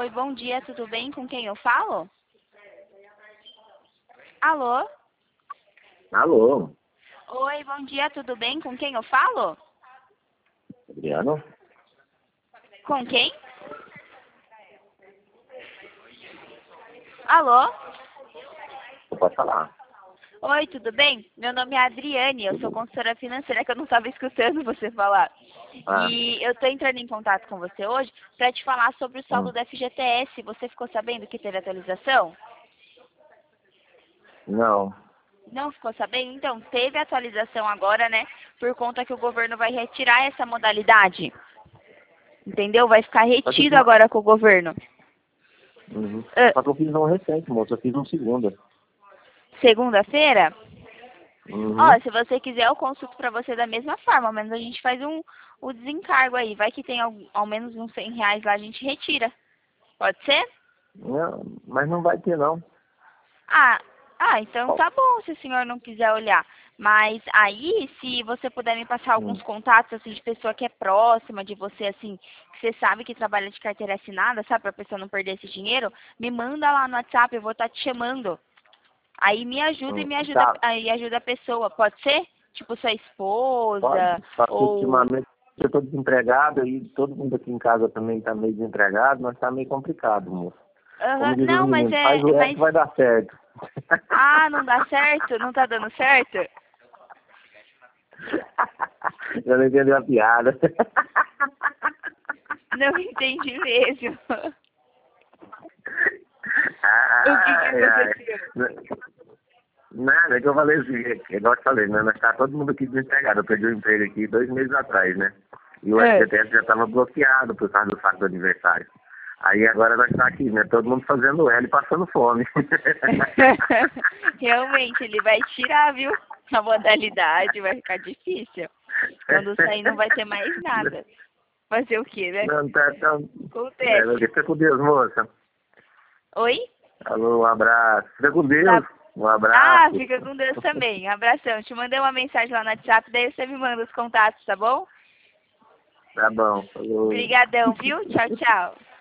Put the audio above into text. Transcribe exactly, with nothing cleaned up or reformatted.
Oi, bom dia, tudo bem? Com quem eu falo? Alô? Alô, Oi, bom dia, tudo bem? Com quem eu falo? Adriano? Com quem? Alô? Você pode falar? Oi, tudo bem? Meu nome é Adriane, eu sou Tudo. consultora financeira, que eu não estava escutando você falar. Ah, E eu estou entrando em contato com você hoje para te falar sobre o saldo hum. do F G T S. Você ficou sabendo que teve atualização? Não. Não ficou sabendo? Então, teve atualização agora, né? Por conta que o governo vai retirar essa modalidade. Entendeu? Vai ficar Só que eu retido fiz, agora com o governo. uhum. Ah, Só que eu fiz um recente, moço. Eu fiz um segunda. segunda-feira? Uhum. Ó, se você quiser, eu consulto pra você da mesma forma, mas a gente faz um o desencargo aí. Vai que tem ao, ao menos uns cem reais lá, a gente retira. Pode ser? Não, mas não vai ter, não. Ah, ah, então Ó, tá bom se o senhor não quiser olhar. Mas aí, se você puder me passar alguns hum. contatos, assim, de pessoa que é próxima de você, assim, que você sabe que trabalha de carteira assinada, sabe, pra pessoa não perder esse dinheiro, me manda lá no WhatsApp, eu vou estar te chamando. Aí me ajuda e Hum. me ajuda, Tá, aí ajuda a pessoa, pode ser? Tipo sua pode. esposa, Só que ou... ultimamente eu tô desempregado e todo mundo aqui em casa também tá meio desempregado, mas tá meio complicado, moço. Aham, Como diz os não, mas meninos, faz é, o R mas... que vai dar certo. Ah, não dá certo? Não tá dando certo? Eu não entendi a piada. Não entendi mesmo. O que que Ai, ai. aconteceu? Nada, é que eu falei assim, é igual eu te falei, né? Nós tá todo mundo aqui desempregado. Eu perdi o emprego aqui dois meses atrás, né? E o É. F G T S já estava bloqueado por causa do fato do aniversário. Aí agora nós tá aqui, né? Todo mundo fazendo L e passando fome. Realmente, ele vai tirar, viu? A modalidade vai ficar difícil. Quando sair não vai ter mais nada. Fazer o quê, né? Não tá tão. É, Acontece. fica com Deus, moça. Oi? Alô, um abraço. Fica com Deus. Tá. Um Ah, abraço. fica com Deus também. Abração. Te mandei uma mensagem lá no WhatsApp, daí você me manda os contatos, tá bom? Tá bom. Falou. Obrigadão, viu? Tchau, tchau.